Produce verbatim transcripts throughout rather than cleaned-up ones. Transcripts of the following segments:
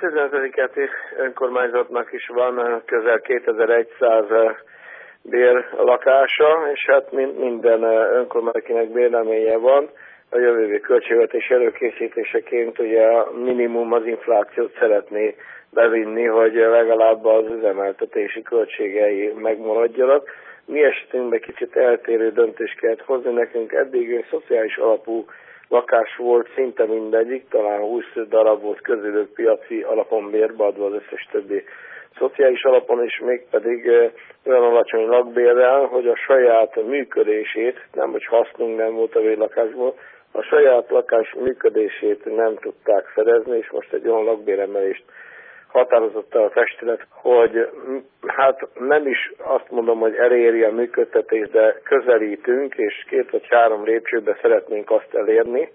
tizenötödik önkormányzatnak is van közel kétezer-száz bérlakása, és hát minden önkormányzatnak bérleménye van. A jövőbeli költségvetés előkészítéseként ugye a minimum az inflációt szeretné bevinni, hogy legalább az üzemeltetési költségei megmaradjanak. Mi esetünkben kicsit eltérő döntést kellett hozni, nekünk eddig szociális alapú lakás volt szinte mindegyik, talán húsz darab volt közülük piaci alapon bérbe adva, az összes többi szociális alapon, és mégpedig olyan alacsony lakbérrel, hogy a saját működését, nem hogy hasznunk nem volt a bérlakásból, a saját lakás működését nem tudták fedezni, és most egy olyan lakbéremelést határozott el a testület, hogy hát nem is azt mondom, hogy eléri a működtetés, de közelítünk, és két vagy három lépcsőbe szeretnénk azt elérni,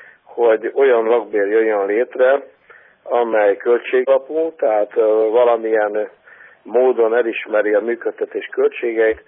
hogy olyan lakbér jöjjön létre, amely költségalapú, tehát valamilyen módon elismeri a működtetés költségeit,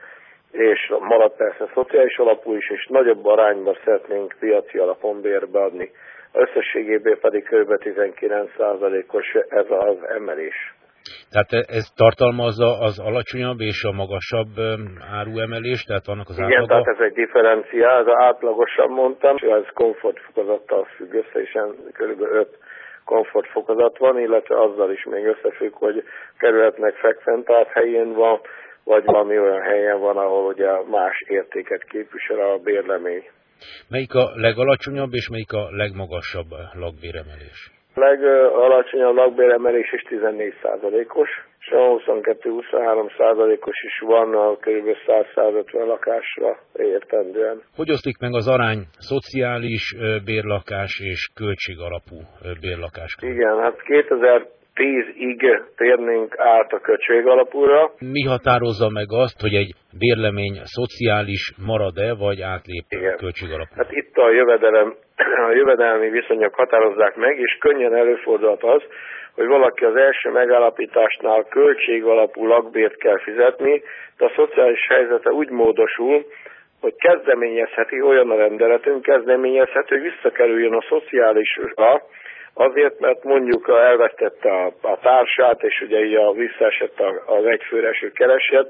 és marad persze szociális alapú is, és nagyobb arányban szeretnénk piaci alapon bérbe adni. Összességében pedig kb. tizenkilenc százalékos ez az emelés. Tehát ez tartalmazza az alacsonyabb és a magasabb áruemelést, tehát vannak az átlaga? Igen, tehát ez egy differencia, ez az átlagosan mondtam, ez komfortfokozattal függ össze, és kb. öt komfortfokozat van, illetve azzal is még összefügg, hogy kerületnek fekventát helyén van, vagy valami olyan helyen van, ahol ugye más értéket képvisel a bérlemény. Melyik a legalacsonyabb és melyik a legmagasabb lakbéremelés? A legalacsonyabb lakbéremelés is tizennégy százalékos, és a huszonkettő-huszonhárom százalékos is van a kb. száz-százötven lakásra értendően. Hogy oszlik meg az arány szociális bérlakás és költségalapú bérlakás? Igen, hát kétezer-tízig térnénk át a költségalapúra. Mi határozza meg azt, hogy egy bérlemény szociális marad-e, vagy átlép a költségalapú? Hát itt a jövedelem, a jövedelmi viszonyok határozzák meg, és könnyen előfordulhat az, hogy valaki az első megállapításnál költségalapú lakbért kell fizetni, de a szociális helyzete úgy módosul, hogy kezdeményezheti, olyan a rendeletünk, kezdeményezheti, hogy visszakerüljön a szociálisra, azért, mert mondjuk elvesztette a, a társát, és ugye így a visszaesett az egyfőre eső kereset,